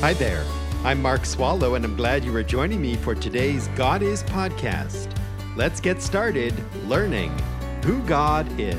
Hi there. I'm Mark Swallow, and I'm glad you are joining me for today's God Is podcast. Let's get started learning who God is.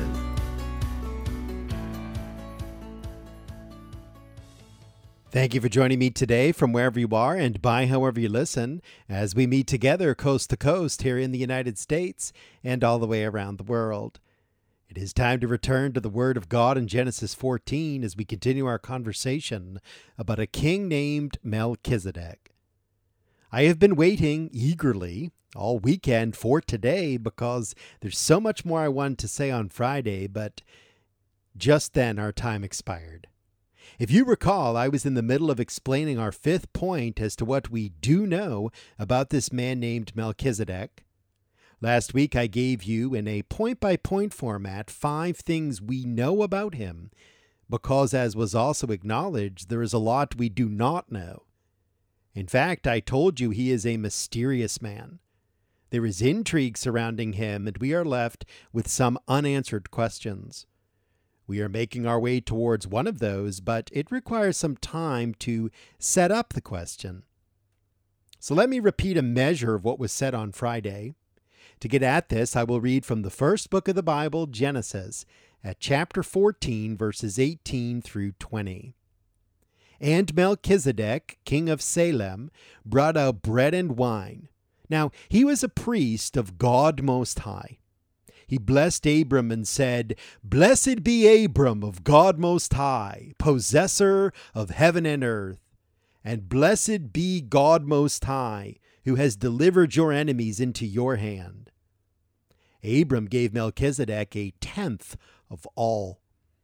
Thank you for joining me today from wherever you are and by however you listen as we meet together coast to coast here in the United States and all the way around the world. It is time to return to the Word of God in Genesis 14 as we continue our conversation about a king named Melchizedek. I have been waiting eagerly all weekend for today because there's so much more I wanted to say on Friday, but just then our time expired. If you recall, I was in the middle of explaining our fifth point as to what we do know about this man named Melchizedek. Last week, I gave you, in a point-by-point format, 5 things we know about him, because, as was also acknowledged, there is a lot we do not know. In fact, I told you he is a mysterious man. There is intrigue surrounding him, and we are left with some unanswered questions. We are making our way towards one of those, but it requires some time to set up the question. So let me repeat a measure of what was said on Friday. To get at this, I will read from the first book of the Bible, Genesis, at chapter 14, verses 18 through 20. And Melchizedek, king of Salem, brought out bread and wine. Now he was a priest of God Most High. He blessed Abram and said, "Blessed be Abram of God Most High, possessor of heaven and earth. And blessed be God Most High, who has delivered your enemies into your hand." Abram gave Melchizedek a tenth of all.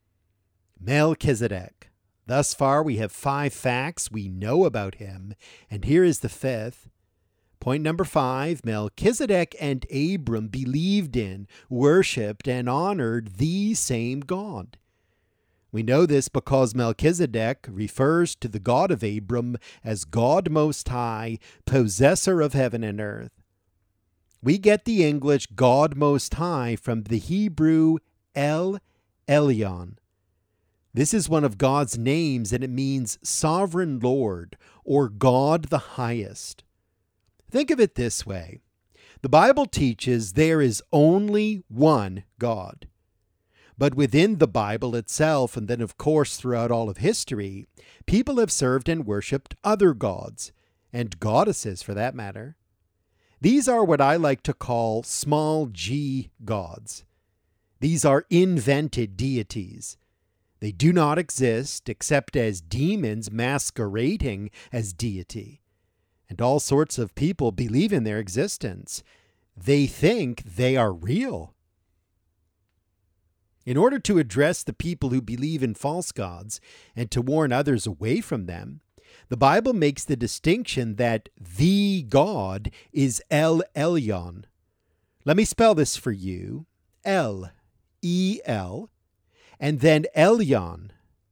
Melchizedek. Thus far we have 5 facts we know about him, and here is the 5th. Point number 5, Melchizedek and Abram believed in, worshipped, and honored the same God. We know this because Melchizedek refers to the God of Abram as God Most High, possessor of heaven and earth. We get the English God Most High from the Hebrew El Elyon. This is one of God's names, and it means sovereign Lord or God the highest. Think of it this way. The Bible teaches there is only one God. But within the Bible itself, and then of course throughout all of history, people have served and worshipped other gods, and goddesses for that matter. These are what I like to call small g gods. These are invented deities. They do not exist except as demons masquerading as deity. And all sorts of people believe in their existence. They think they are real. In order to address the people who believe in false gods and to warn others away from them, the Bible makes the distinction that the God is El Elyon. Let me spell this for you. El, E-L, and then Elyon,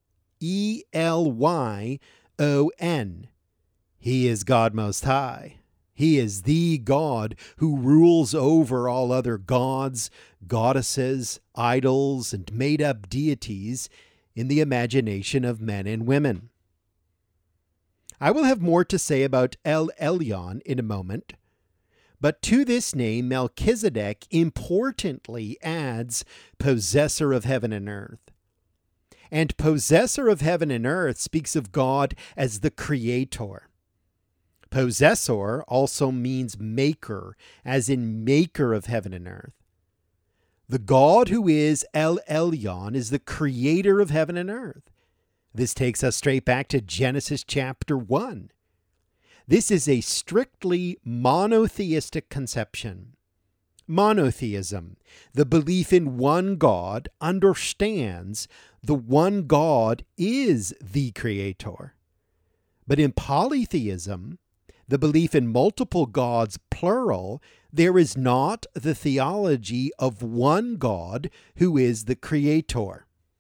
E-L-Y-O-N. He is God Most High. He is the God who rules over all other gods, goddesses, idols, and made-up deities in the imagination of men and women. I will have more to say about El Elyon in a moment, but to this name Melchizedek importantly adds possessor of heaven and earth. And possessor of heaven and earth speaks of God as the creator. Possessor also means maker, as in maker of heaven and earth. The God who is El Elyon is the creator of heaven and earth. This takes us straight back to Genesis chapter 1. This is a strictly monotheistic conception. Monotheism, the belief in one God, understands the one God is the creator. But in polytheism, the belief in multiple gods, plural, there is not the theology of one God who is the creator.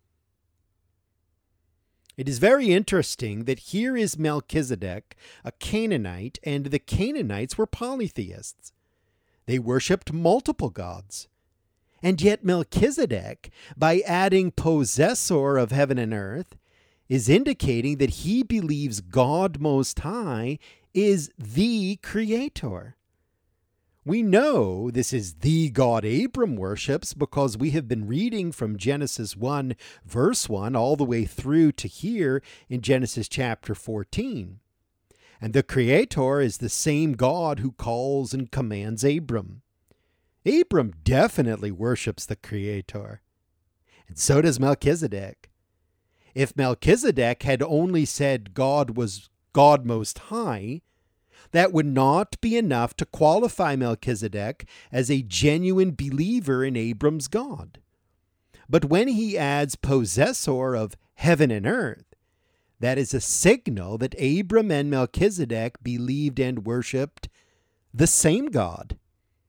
It is very interesting that here is Melchizedek, a Canaanite, and the Canaanites were polytheists. They worshipped multiple gods. And yet Melchizedek, by adding possessor of heaven and earth, is indicating that he believes God Most High is the Creator. We know this is the God Abram worships because we have been reading from Genesis 1, verse 1, all the way through to here in Genesis chapter 14. And the Creator is the same God who calls and commands Abram. Abram definitely worships the Creator. And so does Melchizedek. If Melchizedek had only said God was God Most High, that would not be enough to qualify Melchizedek as a genuine believer in Abram's God. But when he adds possessor of heaven and earth, that is a signal that Abram and Melchizedek believed and worshipped the same God.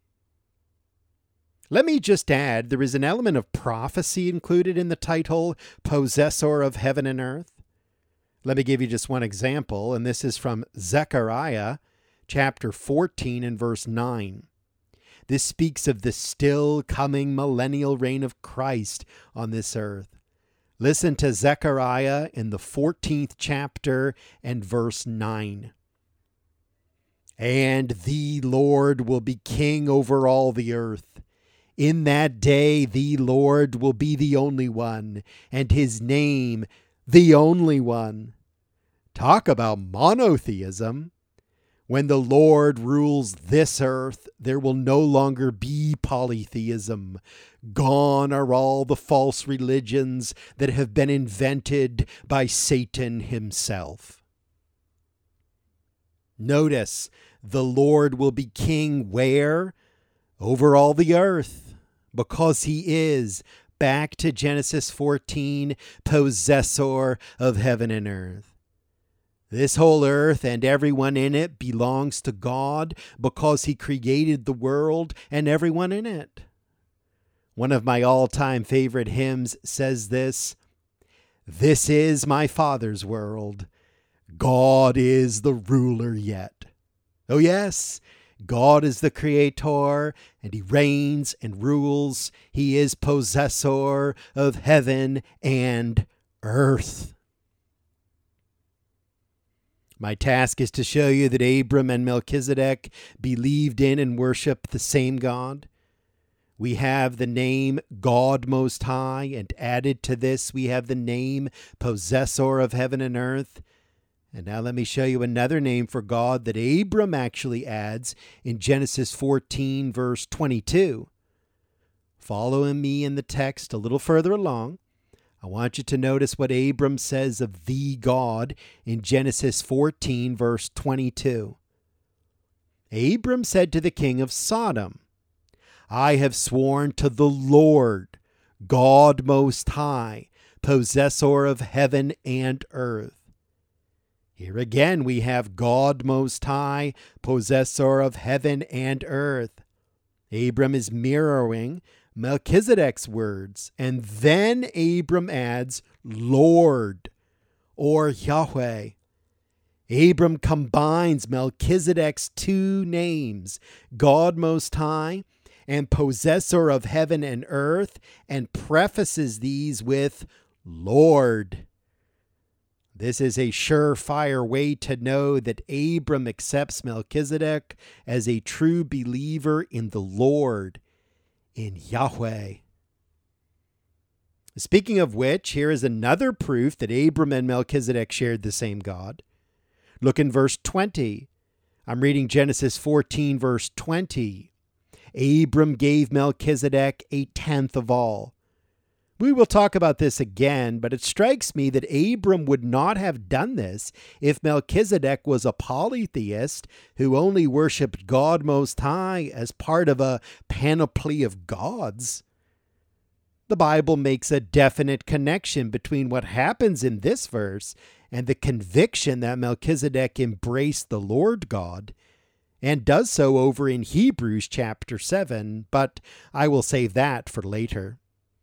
Let me just add, there is an element of prophecy included in the title, Possessor of Heaven and Earth. Let me give you just one example, and this is from Zechariah chapter 14 and verse 9. This speaks of the still coming millennial reign of Christ on this earth. Listen to Zechariah in the 14th chapter and verse 9. And the Lord will be king over all the earth. In that day the Lord will be the only one, and his name the only one. Talk about monotheism. When the Lord rules this earth, there will no longer be polytheism. Gone are all the false religions that have been invented by Satan himself. Notice, the Lord will be king where? Over all the earth. Because he is, back to Genesis 14, possessor of heaven and earth. This whole earth and everyone in it belongs to God because he created the world and everyone in it. One of my all-time favorite hymns says this: "This is my Father's world. God is the ruler yet." Oh yes, God is the Creator, and he reigns and rules. He is possessor of heaven and earth. My task is to show you that Abram and Melchizedek believed in and worshiped the same God. We have the name God Most High, and added to this we have the name Possessor of Heaven and Earth. And now let me show you another name for God that Abram actually adds in Genesis 14, verse 22. Following me in the text a little further along, I want you to notice what Abram says of the God in Genesis 14, verse 22. Abram said to the king of Sodom, "I have sworn to the Lord, God Most High, possessor of heaven and earth." Here again we have God Most High, possessor of heaven and earth. Abram is mirroring Melchizedek's words, and then Abram adds Lord or Yahweh. Abram combines Melchizedek's two names, God Most High and possessor of heaven and earth, and prefaces these with Lord. This is a surefire way to know that Abram accepts Melchizedek as a true believer in the Lord, in Yahweh. Speaking of which, here is another proof that Abram and Melchizedek shared the same God. Look in verse 20. I'm reading Genesis 14, verse 20. Abram gave Melchizedek a tenth of all. We will talk about this again, but it strikes me that Abram would not have done this if Melchizedek was a polytheist who only worshipped God Most High as part of a panoply of gods. The Bible makes a definite connection between what happens in this verse and the conviction that Melchizedek embraced the Lord God, and does so over in Hebrews chapter 7, but I will save that for later.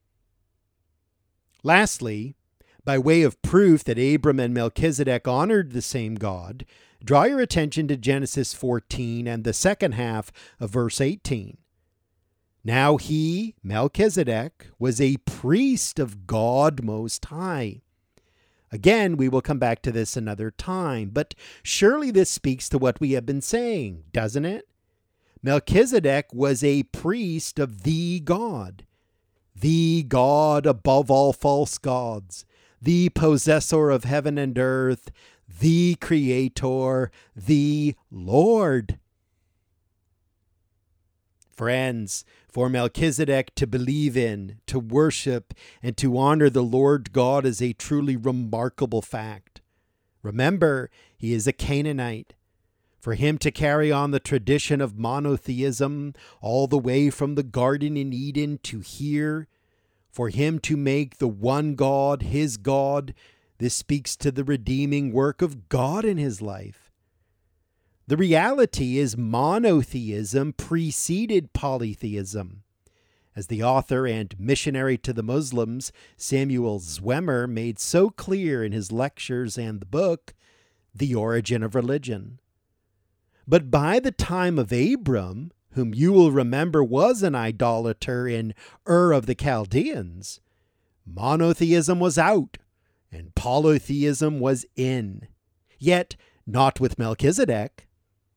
Lastly, by way of proof that Abram and Melchizedek honored the same God, draw your attention to Genesis 14 and the second half of verse 18. Now he, Melchizedek, was a priest of God Most High. Again, we will come back to this another time, but surely this speaks to what we have been saying, doesn't it? Melchizedek was a priest of the God above all false gods, the possessor of heaven and earth, the Creator, the Lord. Friends, for Melchizedek to believe in, to worship, and to honor the Lord God is a truly remarkable fact. Remember, he is a Canaanite. For him to carry on the tradition of monotheism all the way from the Garden in Eden to here, for him to make the one God his God, this speaks to the redeeming work of God in his life. The reality is monotheism preceded polytheism. As the author and missionary to the Muslims, Samuel Zwemer, made so clear in his lectures and the book, The Origin of Religion. But by the time of Abram, whom you will remember was an idolater in Ur of the Chaldeans, monotheism was out and polytheism was in. Yet not with Melchizedek.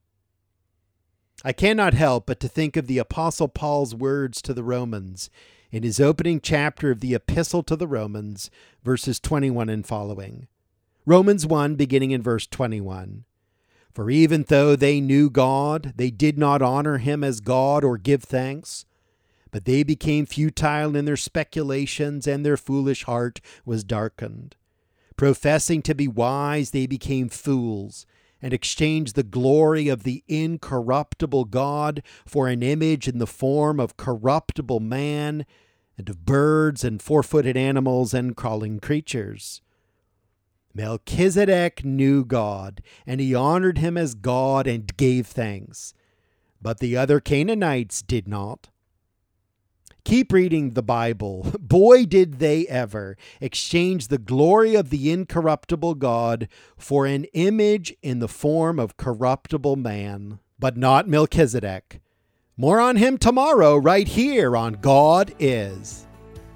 I cannot help but to think of the Apostle Paul's words to the Romans in his opening chapter of the Epistle to the Romans, verses 21 and following. Romans 1, beginning in verse 21. For even though they knew God, they did not honor him as God or give thanks, but they became futile in their speculations, and their foolish heart was darkened. Professing to be wise, they became fools, and exchanged the glory of the incorruptible God for an image in the form of corruptible man, and of birds and four-footed animals and crawling creatures. Melchizedek knew God, and he honored him as God and gave thanks. But the other Canaanites did not. Keep reading the Bible. Boy, did they ever exchange the glory of the incorruptible God for an image in the form of corruptible man. But not Melchizedek. More on him tomorrow, right here on God Is.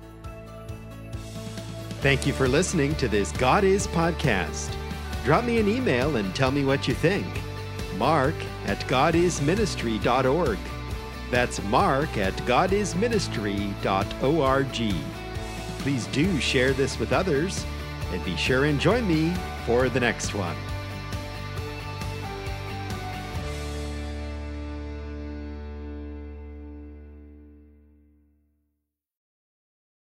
Thank you for listening to this God Is podcast. Drop me an email and tell me what you think. mark@godisministry.org. That's mark@godisministry.org. Please do share this with others, and be sure and join me for the next one.